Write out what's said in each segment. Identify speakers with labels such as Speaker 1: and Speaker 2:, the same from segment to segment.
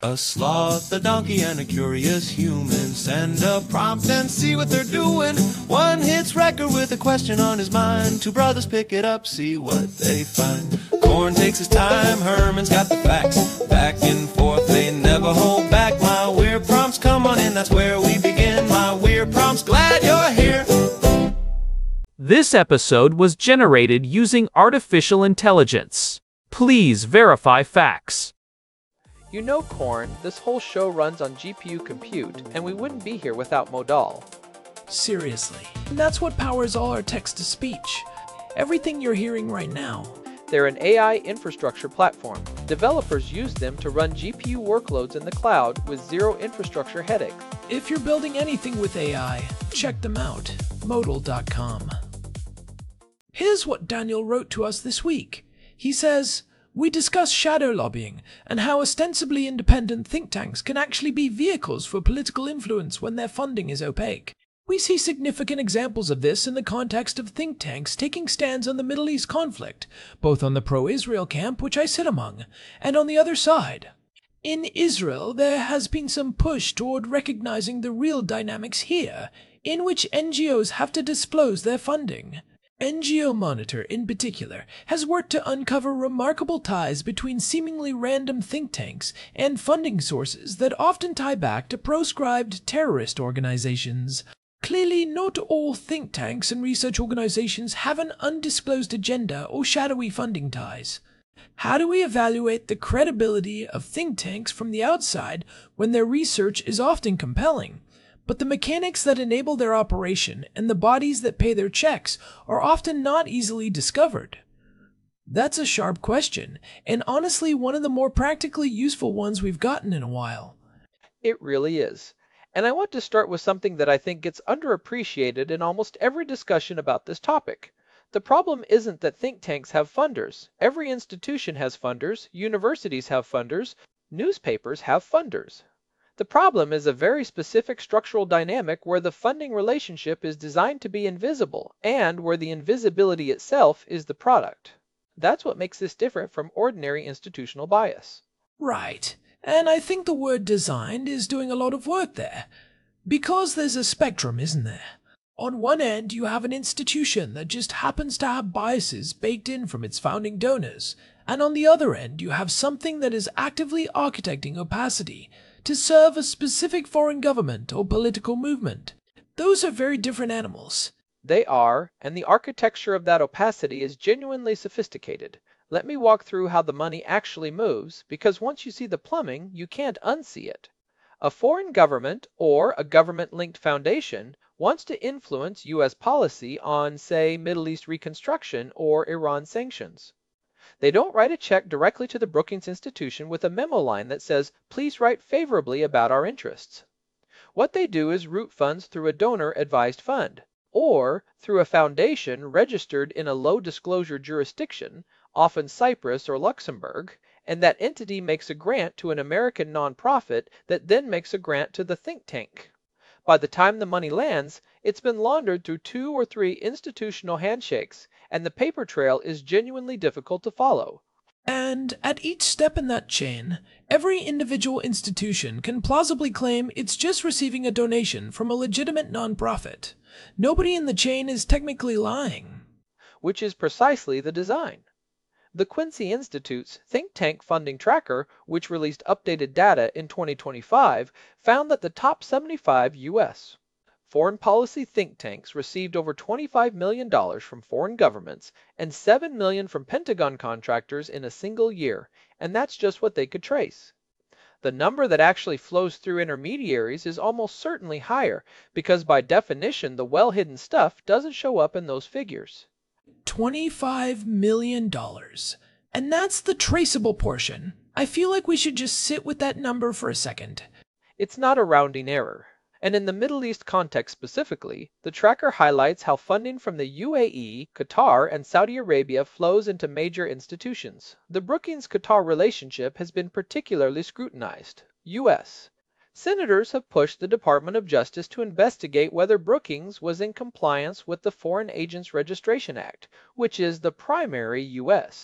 Speaker 1: A sloth, a donkey, and a curious human. Send a prompt and see what they're doing. One hits record with a question on his mind. Two brothers pick it up, see what they find. Corn takes his time, Herman's got the facts. Back and forth, they never hold back. My weird prompts, come on in, that's where we begin. My weird prompts, glad you're here.
Speaker 2: This episode was generated using artificial intelligence. Please verify facts.
Speaker 3: You know, Corn, this whole show runs on GPU compute, and we wouldn't be here without Modal.
Speaker 4: Seriously. And that's what powers all our text-to-speech. Everything you're hearing right now.
Speaker 3: They're an AI infrastructure platform. Developers use them to run GPU workloads in the cloud with zero infrastructure headaches.
Speaker 4: If you're building anything with AI, check them out. Modal.com. Here's what Daniel wrote to us this week. He says, "We discuss shadow lobbying and how ostensibly independent think tanks can actually be vehicles for political influence when their funding is opaque. We see significant examples of this in the context of think tanks taking stands on the Middle East conflict, both on the pro-Israel camp, which I sit among, and on the other side. In Israel, there has been some push toward recognizing the real dynamics here, in which NGOs have to disclose their funding. NGO Monitor, in particular, has worked to uncover remarkable ties between seemingly random think tanks and funding sources that often tie back to proscribed terrorist organizations. Clearly, not all think tanks and research organizations have an undisclosed agenda or shadowy funding ties. How do we evaluate the credibility of think tanks from the outside when their research is often compelling? But the mechanics that enable their operation and the bodies that pay their checks are often not easily discovered." That's a sharp question, and honestly one of the more practically useful ones we've gotten in a while.
Speaker 3: It really is. And I want to start with something that I think gets underappreciated in almost every discussion about this topic. The problem isn't that think tanks have funders. Every institution has funders, universities have funders, newspapers have funders. The problem is a very specific structural dynamic where the funding relationship is designed to be invisible and where the invisibility itself is the product. That's what makes this different from ordinary institutional bias.
Speaker 4: Right, and I think the word designed is doing a lot of work there. Because there's a spectrum, isn't there? On one end, you have an institution that just happens to have biases baked in from its founding donors, and on the other end, you have something that is actively architecting opacity to serve a specific foreign government or political movement. Those are very different animals.
Speaker 3: They are, and the architecture of that opacity is genuinely sophisticated. Let me walk through how the money actually moves, because once you see the plumbing, you can't unsee it. A foreign government, or a government-linked foundation, wants to influence U.S. policy on, say, Middle East reconstruction or Iran sanctions. They don't write a check directly to the Brookings Institution with a memo line that says, "Please write favorably about our interests." What they do is route funds through a donor-advised fund, or through a foundation registered in a low-disclosure jurisdiction, often Cyprus or Luxembourg, and that entity makes a grant to an American nonprofit that then makes a grant to the think tank. By the time the money lands, it's been laundered through 2 or 3 institutional handshakes, and the paper trail is genuinely difficult to follow.
Speaker 4: And at each step in that chain, every individual institution can plausibly claim it's just receiving a donation from a legitimate nonprofit. Nobody in the chain is technically lying.
Speaker 3: Which is precisely the design. The Quincy Institute's Think Tank Funding Tracker, which released updated data in 2025, found that the top 75 U.S. foreign policy think tanks received over $25 million from foreign governments and $7 million from Pentagon contractors in a single year, and that's just what they could trace. The number that actually flows through intermediaries is almost certainly higher, because by definition the well-hidden stuff doesn't show up in those figures.
Speaker 4: $25 million. And that's the traceable portion. I feel like we should just sit with that number for a second.
Speaker 3: It's not a rounding error. And in the Middle East context specifically, the tracker highlights how funding from the UAE, Qatar, and Saudi Arabia flows into major institutions. The Brookings-Qatar relationship has been particularly scrutinized. U.S. Senators have pushed the Department of Justice to investigate whether Brookings was in compliance with the Foreign Agents Registration Act, which is the primary U.S.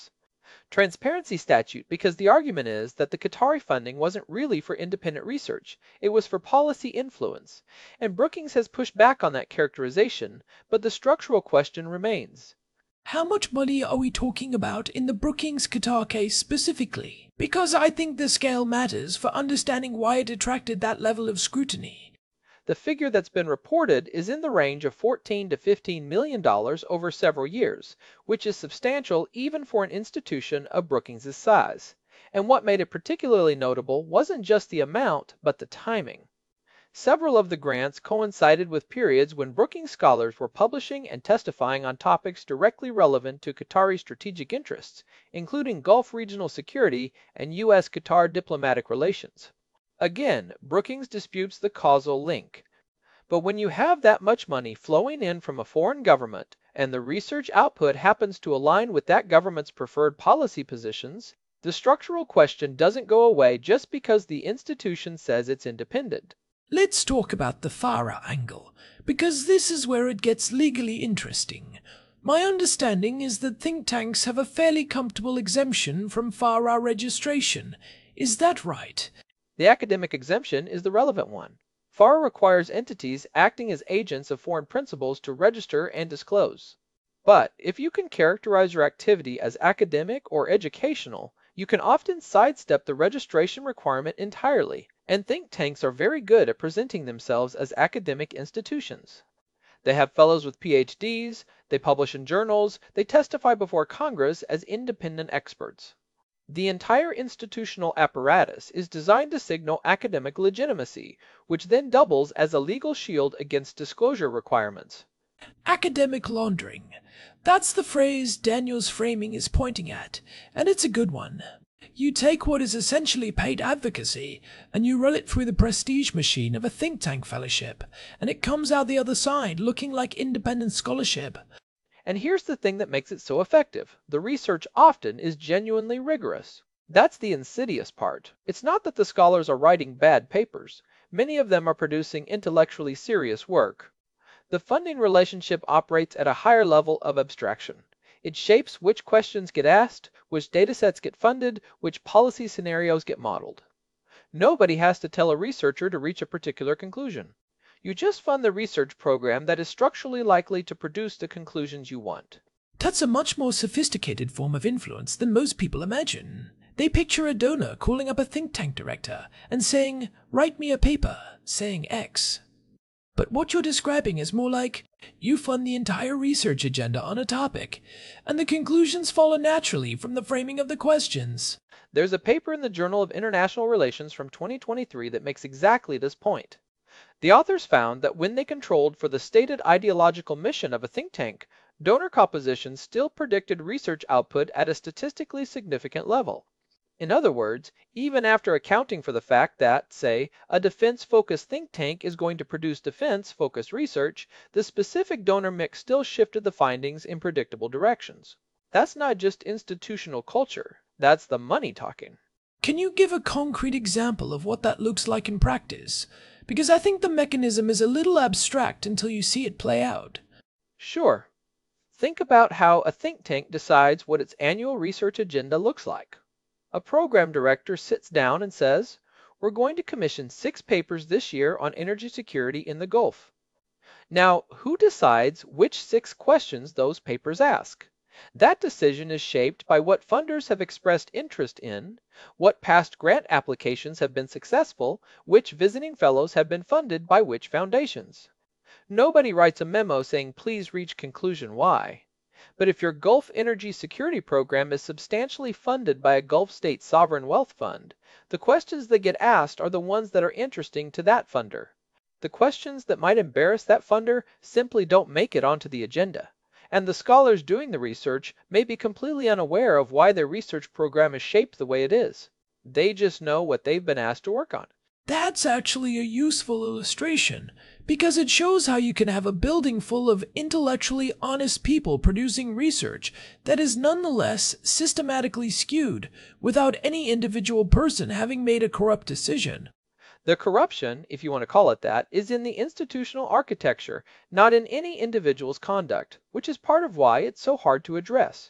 Speaker 3: Transparency statute, because the argument is that the Qatari funding wasn't really for independent research, it was for policy influence. And Brookings has pushed back on that characterization, but the structural question remains.
Speaker 4: How much money are we talking about in the Brookings Qatar case specifically? Because I think the scale matters for understanding why it attracted that level of scrutiny.
Speaker 3: The figure that's been reported is in the range of $14 to $15 million over several years, which is substantial even for an institution of Brookings' size. And what made it particularly notable wasn't just the amount, but the timing. Several of the grants coincided with periods when Brookings scholars were publishing and testifying on topics directly relevant to Qatari strategic interests, including Gulf regional security and U.S.-Qatar diplomatic relations. Again, Brookings disputes the causal link. But when you have that much money flowing in from a foreign government, and the research output happens to align with that government's preferred policy positions, the structural question doesn't go away just because the institution says it's independent.
Speaker 4: Let's talk about the FARA angle, because this is where it gets legally interesting. My understanding is that think tanks have a fairly comfortable exemption from FARA registration. Is that right?
Speaker 3: The academic exemption is the relevant one. FARA requires entities acting as agents of foreign principals to register and disclose. But if you can characterize your activity as academic or educational, you can often sidestep the registration requirement entirely, and think tanks are very good at presenting themselves as academic institutions. They have fellows with PhDs, they publish in journals, they testify before Congress as independent experts. The entire institutional apparatus is designed to signal academic legitimacy, which then doubles as a legal shield against disclosure requirements.
Speaker 4: Academic laundering. That's the phrase Daniel's framing is pointing at, and it's a good one. You take what is essentially paid advocacy, and you run it through the prestige machine of a think tank fellowship, and it comes out the other side looking like independent scholarship.
Speaker 3: And here's the thing that makes it so effective. The research often is genuinely rigorous. That's the insidious part. It's not that the scholars are writing bad papers. Many of them are producing intellectually serious work. The funding relationship operates at a higher level of abstraction. It shapes which questions get asked, which datasets get funded, which policy scenarios get modeled. Nobody has to tell a researcher to reach a particular conclusion. You just fund the research program that is structurally likely to produce the conclusions you want.
Speaker 4: That's a much more sophisticated form of influence than most people imagine. They picture a donor calling up a think tank director and saying, "Write me a paper," saying X. But what you're describing is more like, you fund the entire research agenda on a topic, and the conclusions follow naturally from the framing of the questions.
Speaker 3: There's a paper in the Journal of International Relations from 2023 that makes exactly this point. The authors found that when they controlled for the stated ideological mission of a think tank, donor composition still predicted research output at a statistically significant level. In other words, even after accounting for the fact that, say, a defense-focused think tank is going to produce defense-focused research, the specific donor mix still shifted the findings in predictable directions. That's not just institutional culture, that's the money talking.
Speaker 4: Can you give a concrete example of what that looks like in practice? Because I think the mechanism is a little abstract until you see it play out.
Speaker 3: Sure. Think about how a think tank decides what its annual research agenda looks like. A program director sits down and says, "We're going to commission 6 papers this year on energy security in the Gulf." Now, who decides which 6 questions those papers ask? That decision is shaped by what funders have expressed interest in, what past grant applications have been successful, which visiting fellows have been funded by which foundations. Nobody writes a memo saying, "Please reach conclusion Y." But if your Gulf Energy Security Program is substantially funded by a Gulf state sovereign wealth fund, the questions that get asked are the ones that are interesting to that funder. The questions that might embarrass that funder simply don't make it onto the agenda. And the scholars doing the research may be completely unaware of why their research program is shaped the way it is. They just know what they've been asked to work on.
Speaker 4: That's actually a useful illustration, because it shows how you can have a building full of intellectually honest people producing research that is nonetheless systematically skewed without any individual person having made a corrupt decision.
Speaker 3: The corruption, if you want to call it that, is in the institutional architecture, not in any individual's conduct, which is part of why it's so hard to address.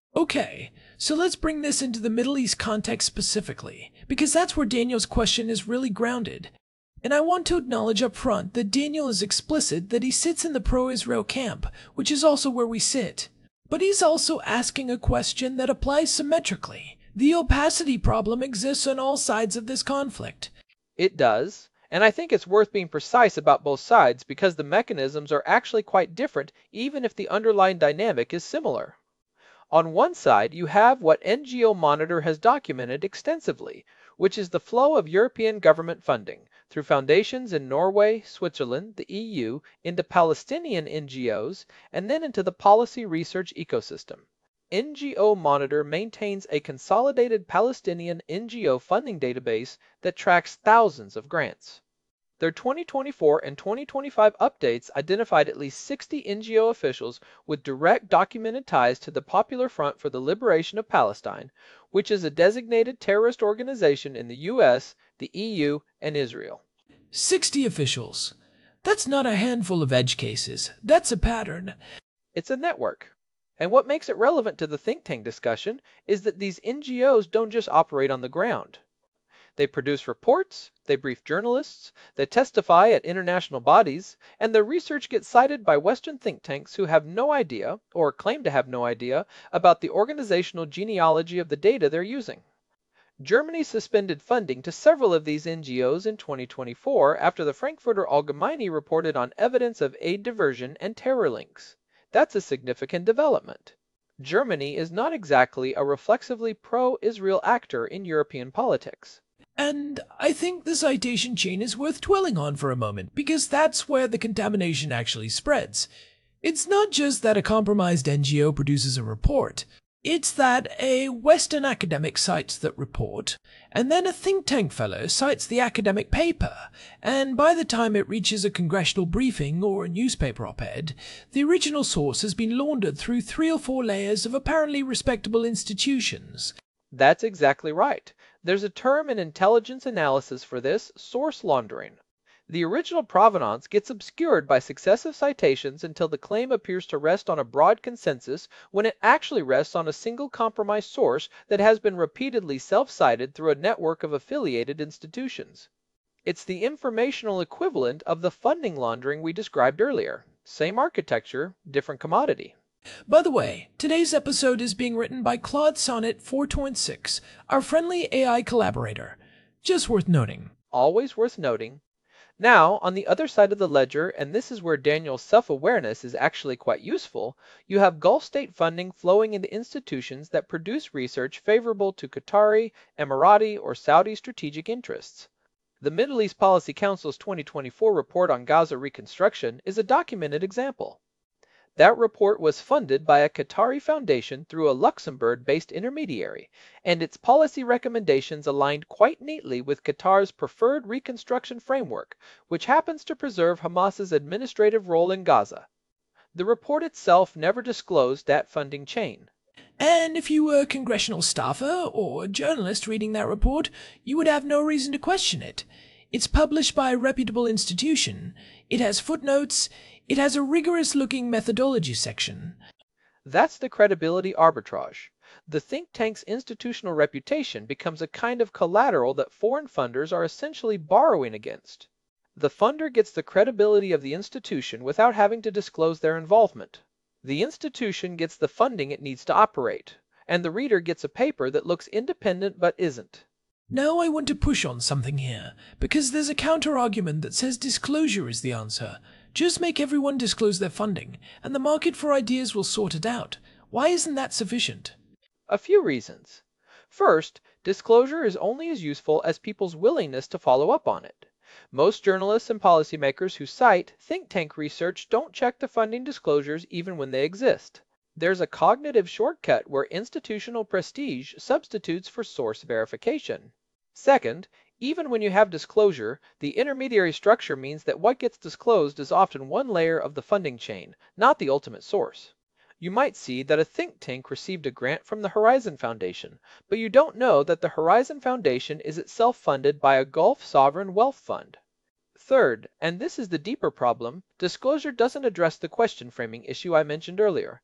Speaker 4: Okay, so let's bring this into the Middle East context specifically, because that's where Daniel's question is really grounded. And I want to acknowledge up front that Daniel is explicit that he sits in the pro-Israel camp, which is also where we sit. But he's also asking a question that applies symmetrically. The opacity problem exists on all sides of this conflict.
Speaker 3: It does, and I think it's worth being precise about both sides because the mechanisms are actually quite different even if the underlying dynamic is similar. On one side, you have what NGO Monitor has documented extensively, which is the flow of European government funding through foundations in Norway, Switzerland, the EU, into Palestinian NGOs, and then into the policy research ecosystem. NGO Monitor maintains a consolidated Palestinian NGO funding database that tracks thousands of grants. Their 2024 and 2025 updates identified at least 60 NGO officials with direct documented ties to the Popular Front for the Liberation of Palestine, which is a designated terrorist organization in the US, the EU, and Israel.
Speaker 4: 60 officials. That's not a handful of edge cases. That's a pattern.
Speaker 3: It's a network. And what makes it relevant to the think tank discussion is that these NGOs don't just operate on the ground. They produce reports, they brief journalists, they testify at international bodies, and their research gets cited by Western think tanks who have no idea, or claim to have no idea, about the organizational genealogy of the data they're using. Germany suspended funding to several of these NGOs in 2024 after the Frankfurter Allgemeine reported on evidence of aid diversion and terror links. That's a significant development. Germany is not exactly a reflexively pro-Israel actor in European politics.
Speaker 4: And I think the citation chain is worth dwelling on for a moment, because that's where the contamination actually spreads. It's not just that a compromised NGO produces a report. It's that a Western academic cites that report, and then a think tank fellow cites the academic paper, and by the time it reaches a congressional briefing or a newspaper op-ed, the original source has been laundered through 3 or 4 layers of apparently respectable institutions.
Speaker 3: That's exactly right. There's a term in intelligence analysis for this, source laundering. The original provenance gets obscured by successive citations until the claim appears to rest on a broad consensus when it actually rests on a single compromised source that has been repeatedly self-cited through a network of affiliated institutions. It's the informational equivalent of the funding laundering we described earlier. Same architecture, different commodity.
Speaker 4: By the way, today's episode is being written by Claude Sonnet 426, our friendly AI collaborator. Just worth noting.
Speaker 3: Always worth noting. Now, on the other side of the ledger, and this is where Daniel's self-awareness is actually quite useful, you have Gulf state funding flowing into institutions that produce research favorable to Qatari, Emirati, or Saudi strategic interests. The Middle East Policy Council's 2024 report on Gaza reconstruction is a documented example. That report was funded by a Qatari foundation through a Luxembourg-based intermediary, and its policy recommendations aligned quite neatly with Qatar's preferred reconstruction framework, which happens to preserve Hamas's administrative role in Gaza. The report itself never disclosed that funding chain.
Speaker 4: And if you were a congressional staffer or a journalist reading that report, you would have no reason to question it. It's published by a reputable institution. It has footnotes. It has a rigorous-looking methodology section.
Speaker 3: That's the credibility arbitrage. The think tank's institutional reputation becomes a kind of collateral that foreign funders are essentially borrowing against. The funder gets the credibility of the institution without having to disclose their involvement. The institution gets the funding it needs to operate, and the reader gets a paper that looks independent but isn't.
Speaker 4: Now I want to push on something here, because there's a counter-argument that says disclosure is the answer. Just make everyone disclose their funding, and the market for ideas will sort it out. Why isn't that sufficient?
Speaker 3: A few reasons. First, disclosure is only as useful as people's willingness to follow up on it. Most journalists and policymakers who cite think tank research don't check the funding disclosures even when they exist. There's a cognitive shortcut where institutional prestige substitutes for source verification. Second, even when you have disclosure, the intermediary structure means that what gets disclosed is often one layer of the funding chain, not the ultimate source. You might see that a think tank received a grant from the Horizon Foundation, but you don't know that the Horizon Foundation is itself funded by a Gulf sovereign wealth fund. Third, and this is the deeper problem, disclosure doesn't address the question framing issue I mentioned earlier.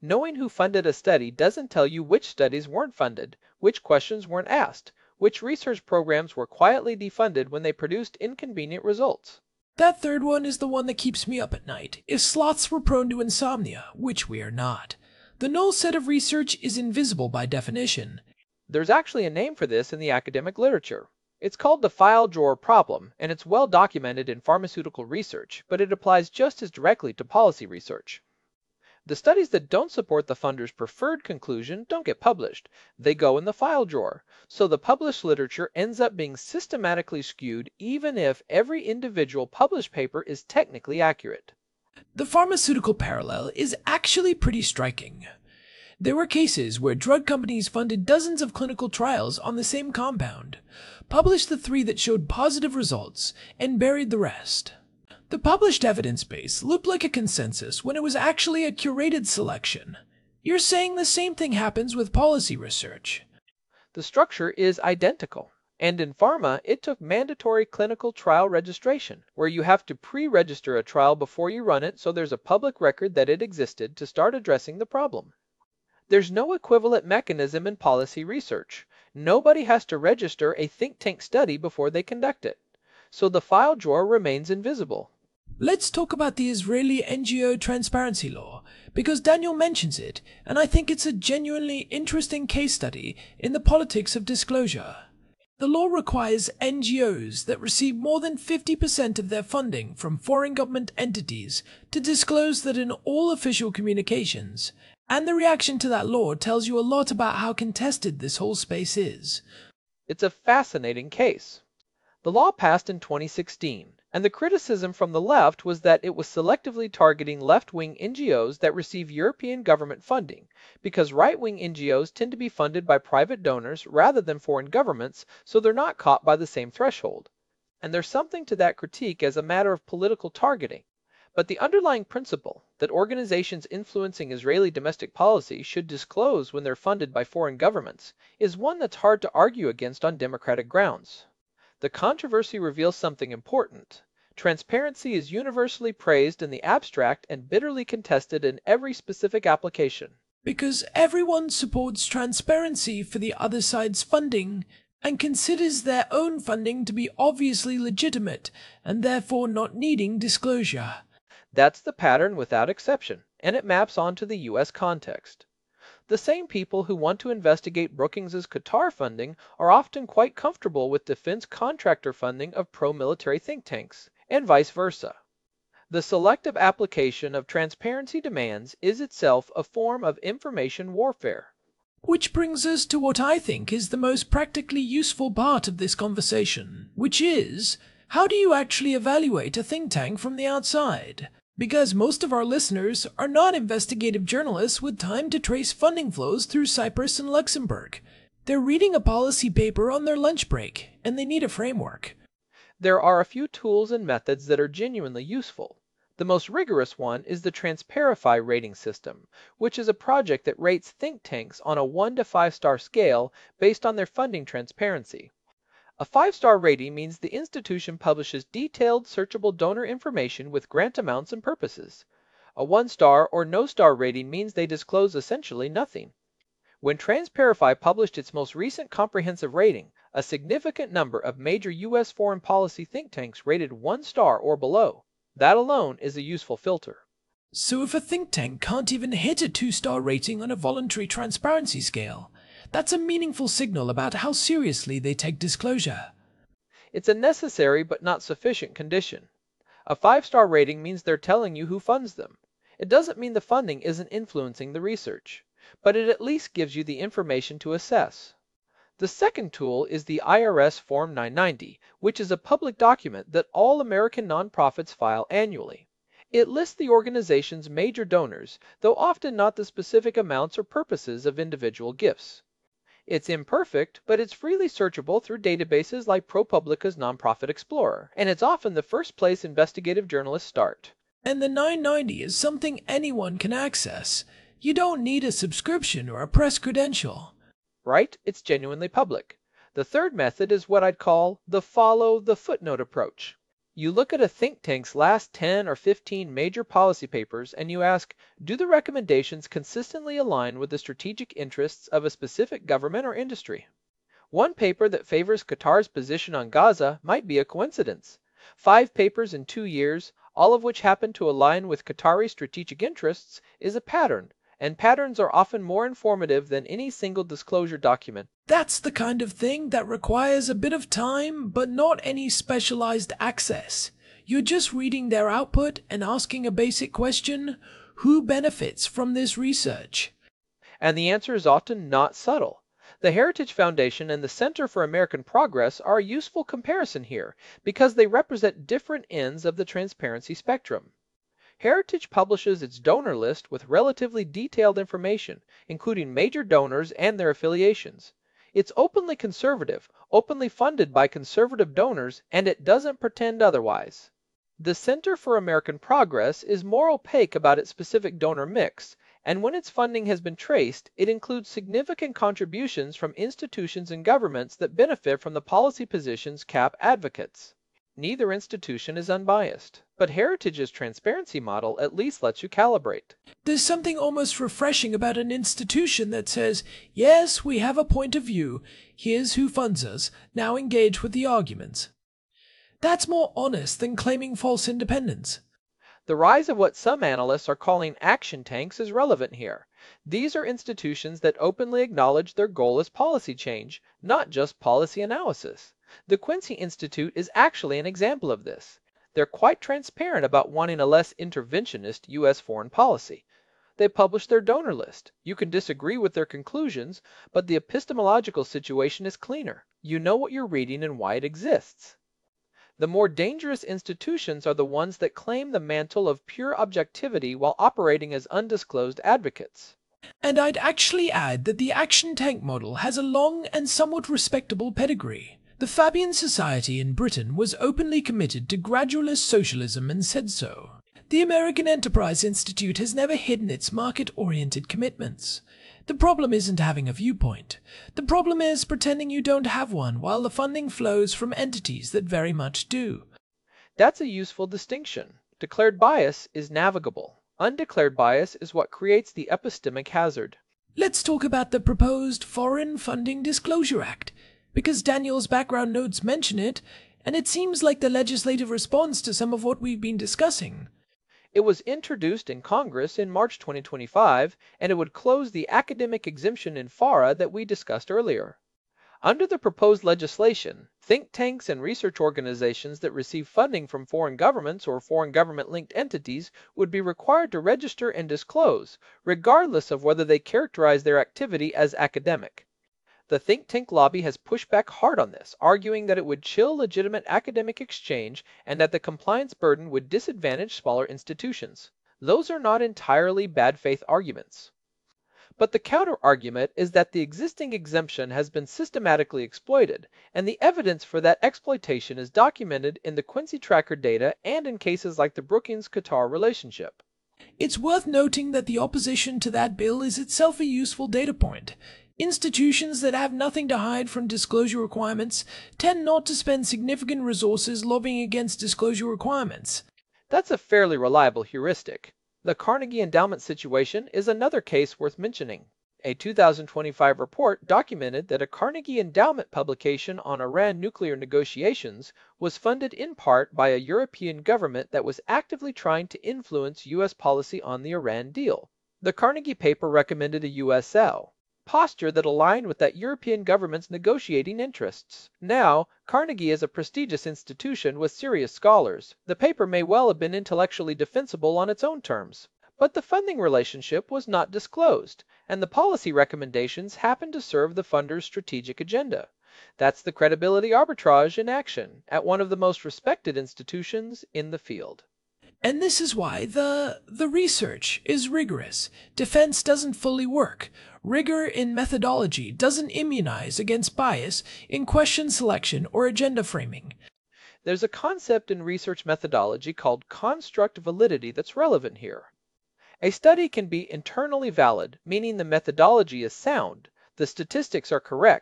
Speaker 3: Knowing who funded a study doesn't tell you which studies weren't funded, which questions weren't asked, which research programs were quietly defunded when they produced inconvenient results.
Speaker 4: That third one is the one that keeps me up at night. If sloths were prone to insomnia, which we are not, the null set of research is invisible by definition.
Speaker 3: There's actually a name for this in the academic literature. It's called the file drawer problem, and it's well documented in pharmaceutical research, but it applies just as directly to policy research. The studies that don't support the funder's preferred conclusion don't get published. They go in the file drawer, so the published literature ends up being systematically skewed even if every individual published paper is technically accurate.
Speaker 4: The pharmaceutical parallel is actually pretty striking. There were cases where drug companies funded dozens of clinical trials on the same compound, published the 3 that showed positive results, and buried the rest. The published evidence base looked like a consensus when it was actually a curated selection. You're saying the same thing happens with policy research.
Speaker 3: The structure is identical. And in pharma, it took mandatory clinical trial registration, where you have to pre-register a trial before you run it so there's a public record that it existed to start addressing the problem. There's no equivalent mechanism in policy research. Nobody has to register a think tank study before they conduct it. So the file drawer remains invisible.
Speaker 4: Let's talk about the Israeli NGO transparency law, because Daniel mentions it, and I think it's a genuinely interesting case study in the politics of disclosure. The law requires NGOs that receive more than 50% of their funding from foreign government entities to disclose that in all official communications, and the reaction to that law tells you a lot about how contested this whole space is.
Speaker 3: It's a fascinating case. The law passed in 2016, and the criticism from the left was that it was selectively targeting left-wing NGOs that receive European government funding, because right-wing NGOs tend to be funded by private donors rather than foreign governments, so they're not caught by the same threshold. And there's something to that critique as a matter of political targeting. But the underlying principle that organizations influencing Israeli domestic policy should disclose when they're funded by foreign governments is one that's hard to argue against on democratic grounds. The controversy reveals something important. Transparency is universally praised in the abstract and bitterly contested in every specific application.
Speaker 4: Because everyone supports transparency for the other side's funding and considers their own funding to be obviously legitimate and therefore not needing disclosure.
Speaker 3: That's the pattern without exception, and it maps onto the U.S. context. The same people who want to investigate Brookings' Qatar funding are often quite comfortable with defense contractor funding of pro-military think tanks, and vice versa. The selective application of transparency demands is itself a form of information warfare.
Speaker 4: Which brings us to what I think is the most practically useful part of this conversation, which is, how do you actually evaluate a think tank from the outside? Because most of our listeners are not investigative journalists with time to trace funding flows through Cyprus and Luxembourg. They're reading a policy paper on their lunch break, and they need a framework.
Speaker 3: There are a few tools and methods that are genuinely useful. The most rigorous one is the Transparify rating system, which is a project that rates think tanks on a 1 to 5-star scale based on their funding transparency. A 5-star rating means the institution publishes detailed, searchable donor information with grant amounts and purposes. A 1-star or no-star rating means they disclose essentially nothing. When Transparify published its most recent comprehensive rating, a significant number of major U.S. foreign policy think tanks rated 1 star or below. That alone is a useful filter.
Speaker 4: So if a think tank can't even hit a 2-star rating on a voluntary transparency scale, that's a meaningful signal about how seriously they take disclosure.
Speaker 3: It's a necessary but not sufficient condition. A 5-star rating means they're telling you who funds them. It doesn't mean the funding isn't influencing the research, but it at least gives you the information to assess. The second tool is the IRS Form 990, which is a public document that all American nonprofits file annually. It lists the organization's major donors, though often not the specific amounts or purposes of individual gifts. It's imperfect, but it's freely searchable through databases like ProPublica's Nonprofit Explorer, and it's often the first place investigative journalists start.
Speaker 4: And the 990 is something anyone can access. You don't need a subscription or a press credential.
Speaker 3: Right? It's genuinely public. The third method is what I'd call the follow the footnote approach. You look at a think tank's last 10 or 15 major policy papers and you ask, do the recommendations consistently align with the strategic interests of a specific government or industry? One paper that favors Qatar's position on Gaza might be a coincidence. 5 papers in 2 years, all of which happen to align with Qatari strategic interests, is a pattern, and patterns are often more informative than any single disclosure document.
Speaker 4: That's the kind of thing that requires a bit of time, but not any specialized access. You're just reading their output and asking a basic question: who benefits from this research?
Speaker 3: And the answer is often not subtle. The Heritage Foundation and the Center for American Progress are a useful comparison here because they represent different ends of the transparency spectrum. Heritage publishes its donor list with relatively detailed information, including major donors and their affiliations. It's openly conservative, openly funded by conservative donors, and it doesn't pretend otherwise. The Center for American Progress is more opaque about its specific donor mix, and when its funding has been traced, it includes significant contributions from institutions and governments that benefit from the policy positions CAP advocates. Neither institution is unbiased, but Heritage's transparency model at least lets you calibrate.
Speaker 4: There's something almost refreshing about an institution that says, yes, we have a point of view, here's who funds us, now engage with the arguments. That's more honest than claiming false independence.
Speaker 3: The rise of what some analysts are calling action tanks is relevant here. These are institutions that openly acknowledge their goal is policy change, not just policy analysis. The Quincy Institute is actually an example of this. They're quite transparent about wanting a less interventionist U.S. foreign policy. They publish their donor list. You can disagree with their conclusions, but the epistemological situation is cleaner. You know what you're reading and why it exists. The more dangerous institutions are the ones that claim the mantle of pure objectivity while operating as undisclosed advocates.
Speaker 4: And I'd actually add that the action tank model has a long and somewhat respectable pedigree. The Fabian Society in Britain was openly committed to gradualist socialism and said so. The American Enterprise Institute has never hidden its market-oriented commitments. The problem isn't having a viewpoint. The problem is pretending you don't have one while the funding flows from entities that very much do.
Speaker 3: That's a useful distinction. Declared bias is navigable. Undeclared bias is what creates the epistemic hazard.
Speaker 4: Let's talk about the proposed Foreign Funding Disclosure Act, because Daniel's background notes mention it, and it seems like the legislative response to some of what we've been discussing.
Speaker 3: It was introduced in Congress in March 2025, and it would close the academic exemption in FARA that we discussed earlier. Under the proposed legislation, think tanks and research organizations that receive funding from foreign governments or foreign government-linked entities would be required to register and disclose, regardless of whether they characterize their activity as academic. The think tank lobby has pushed back hard on this, arguing that it would chill legitimate academic exchange and that the compliance burden would disadvantage smaller institutions. Those are not entirely bad faith arguments. But the counter-argument is that the existing exemption has been systematically exploited, and the evidence for that exploitation is documented in the Quincy Tracker data and in cases like the Brookings-Qatar relationship.
Speaker 4: It's worth noting that the opposition to that bill is itself a useful data point. Institutions that have nothing to hide from disclosure requirements tend not to spend significant resources lobbying against disclosure requirements.
Speaker 3: That's a fairly reliable heuristic. The Carnegie Endowment situation is another case worth mentioning. A 2025 report documented that a Carnegie Endowment publication on Iran nuclear negotiations was funded in part by a European government that was actively trying to influence U.S. policy on the Iran deal. The Carnegie paper recommended a USL posture that aligned with that European government's negotiating interests. Now, Carnegie is a prestigious institution with serious scholars. The paper may well have been intellectually defensible on its own terms. But the funding relationship was not disclosed, and the policy recommendations happened to serve the funder's strategic agenda. That's the credibility arbitrage in action at one of the most respected institutions in the field.
Speaker 4: And this is why the research is rigorous. Defense doesn't fully work. Rigor in methodology doesn't immunize against bias in question selection or agenda framing.
Speaker 3: There's a concept in research methodology called construct validity that's relevant here. A study can be internally valid, meaning the methodology is sound, the statistics are correct,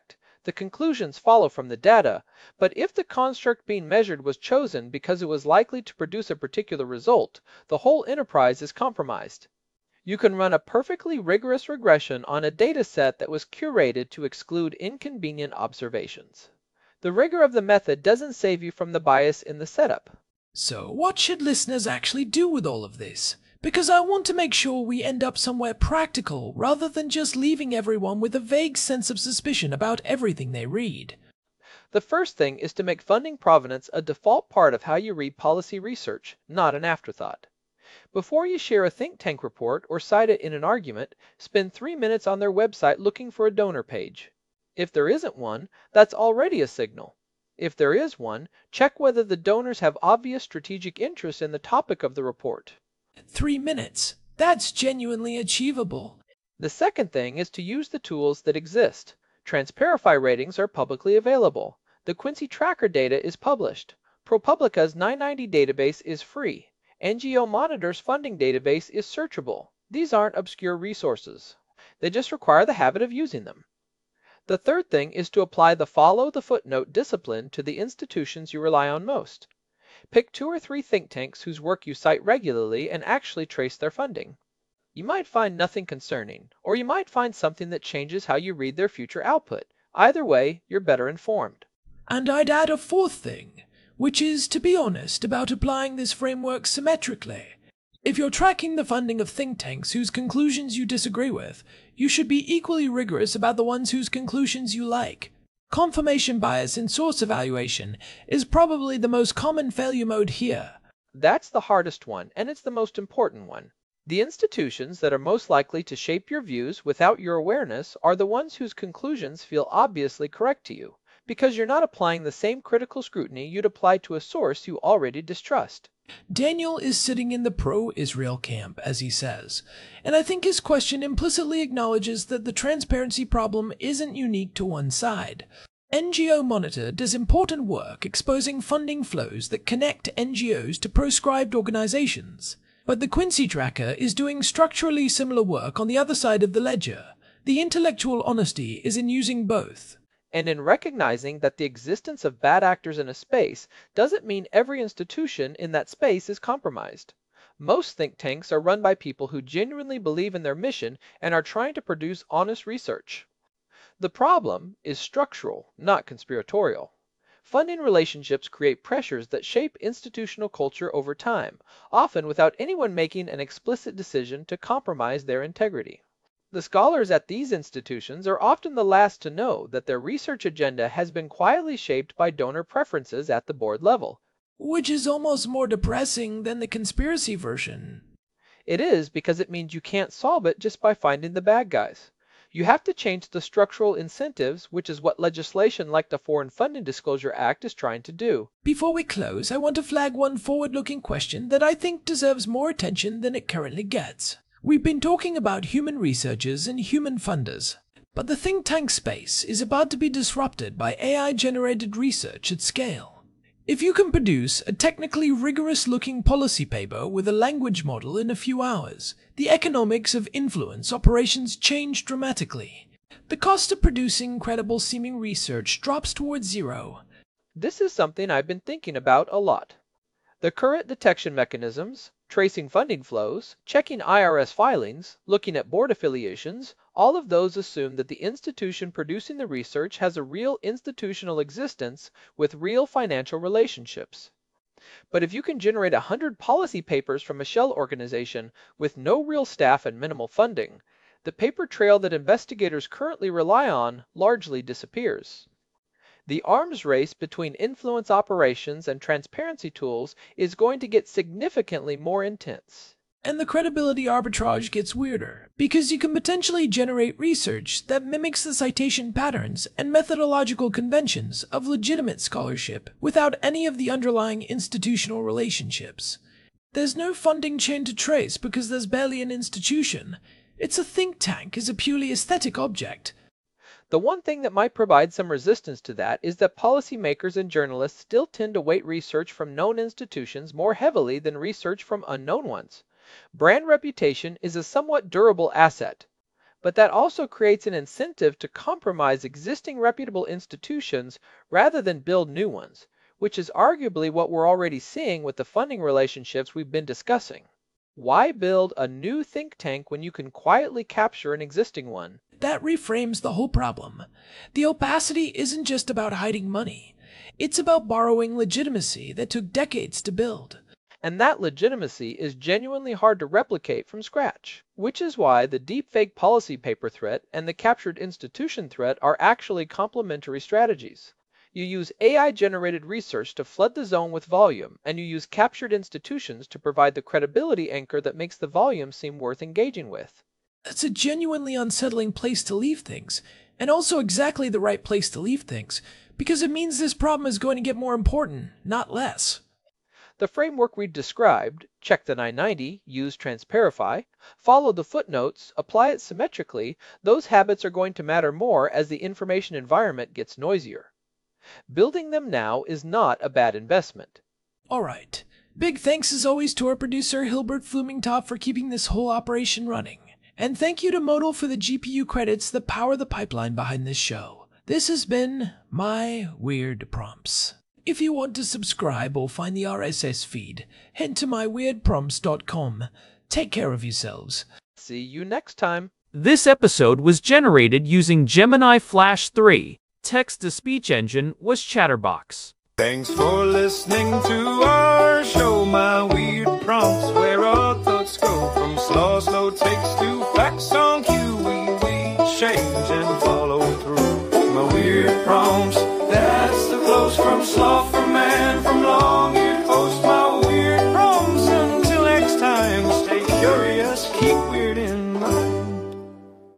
Speaker 3: The conclusions follow from the data, but if the construct being measured was chosen because it was likely to produce a particular result, the whole enterprise is compromised. You can run a perfectly rigorous regression on a data set that was curated to exclude inconvenient observations. The rigor of the method doesn't save you from the bias in the setup.
Speaker 4: So, what should listeners actually do with all of this? Because I want to make sure we end up somewhere practical rather than just leaving everyone with a vague sense of suspicion about everything they read.
Speaker 3: The first thing is to make funding provenance a default part of how you read policy research, not an afterthought. Before you share a think tank report or cite it in an argument, spend 3 minutes on their website looking for a donor page. If there isn't one, that's already a signal. If there is one, check whether the donors have obvious strategic interest in the topic of the report.
Speaker 4: 3 minutes. That's genuinely achievable.
Speaker 3: The second thing is to use the tools that exist. Transparify ratings are publicly available. The Quincy Tracker data is published. ProPublica's 990 database is free. NGO Monitor's funding database is searchable. These aren't obscure resources. They just require the habit of using them. The third thing is to apply the follow the footnote discipline to the institutions you rely on most. Pick 2 or 3 think tanks whose work you cite regularly and actually trace their funding. You might find nothing concerning, or you might find something that changes how you read their future output. Either way, you're better informed.
Speaker 4: And I'd add a fourth thing, which is to be honest about applying this framework symmetrically. If you're tracking the funding of think tanks whose conclusions you disagree with, you should be equally rigorous about the ones whose conclusions you like. Confirmation bias in source evaluation is probably the most common failure mode here.
Speaker 3: That's the hardest one, and it's the most important one. The institutions that are most likely to shape your views without your awareness are the ones whose conclusions feel obviously correct to you, because you're not applying the same critical scrutiny you'd apply to a source you already distrust.
Speaker 4: Daniel is sitting in the pro-Israel camp, as he says, and I think his question implicitly acknowledges that the transparency problem isn't unique to one side. NGO Monitor does important work exposing funding flows that connect NGOs to proscribed organizations. But the Quincy Tracker is doing structurally similar work on the other side of the ledger. The intellectual honesty is in using both.
Speaker 3: And in recognizing that the existence of bad actors in a space doesn't mean every institution in that space is compromised. Most think tanks are run by people who genuinely believe in their mission and are trying to produce honest research. The problem is structural, not conspiratorial. Funding relationships create pressures that shape institutional culture over time, often without anyone making an explicit decision to compromise their integrity. The scholars at these institutions are often the last to know that their research agenda has been quietly shaped by donor preferences at the board level.
Speaker 4: Which is almost more depressing than the conspiracy version.
Speaker 3: It is because it means you can't solve it just by finding the bad guys. You have to change the structural incentives, which is what legislation like the Foreign Funding Disclosure Act is trying to do.
Speaker 4: Before we close, I want to flag one forward-looking question that I think deserves more attention than it currently gets. We've been talking about human researchers and human funders, but the think tank space is about to be disrupted by AI-generated research at scale. If you can produce a technically rigorous-looking policy paper with a language model in a few hours, the economics of influence operations change dramatically. The cost of producing credible-seeming research drops towards zero.
Speaker 3: This is something I've been thinking about a lot. The current detection mechanisms, tracing funding flows, checking IRS filings, looking at board affiliations, all of those assume that the institution producing the research has a real institutional existence with real financial relationships. But if you can generate 100 policy papers from a shell organization with no real staff and minimal funding, the paper trail that investigators currently rely on largely disappears. The arms race between influence operations and transparency tools is going to get significantly more intense.
Speaker 4: And the credibility arbitrage gets weirder, because you can potentially generate research that mimics the citation patterns and methodological conventions of legitimate scholarship without any of the underlying institutional relationships. There's no funding chain to trace because there's barely an institution. It's a think tank is a purely aesthetic object.
Speaker 3: The one thing that might provide some resistance to that is that policymakers and journalists still tend to weight research from known institutions more heavily than research from unknown ones. Brand reputation is a somewhat durable asset, But that also creates an incentive to compromise existing reputable institutions rather than build new ones, which is arguably what we're already seeing with the funding relationships we've been discussing. Why build a new think tank when you can quietly capture an existing one?
Speaker 4: That reframes the whole problem. The opacity isn't just about hiding money. It's about borrowing legitimacy that took decades to build.
Speaker 3: And that legitimacy is genuinely hard to replicate from scratch, which is why the deepfake policy paper threat and the captured institution threat are actually complementary strategies. You use AI-generated research to flood the zone with volume, and you use captured institutions to provide the credibility anchor that makes the volume seem worth engaging with.
Speaker 4: That's a genuinely unsettling place to leave things, and also exactly the right place to leave things, because it means this problem is going to get more important, not less.
Speaker 3: The framework we described, check the 990, use Transparify, follow the footnotes, apply it symmetrically, those habits are going to matter more as the information environment gets noisier. Building them now is not a bad investment.
Speaker 4: All right. Big thanks as always to our producer Hilbert Flumingtop for keeping this whole operation running. And thank you to Modal for the GPU credits that power the pipeline behind this show. This has been My Weird Prompts. If you want to subscribe or find the RSS feed, head to myweirdprompts.com. Take care of yourselves.
Speaker 3: See you next time.
Speaker 2: This episode was generated using Gemini Flash 3. Text-to-speech engine was Chatterbox.
Speaker 1: Thanks for listening to our show, My Weird Prompts, where our thoughts go from slow takes to facts on cue. We change and follow through. My Weird Prompts, that's the flows from slow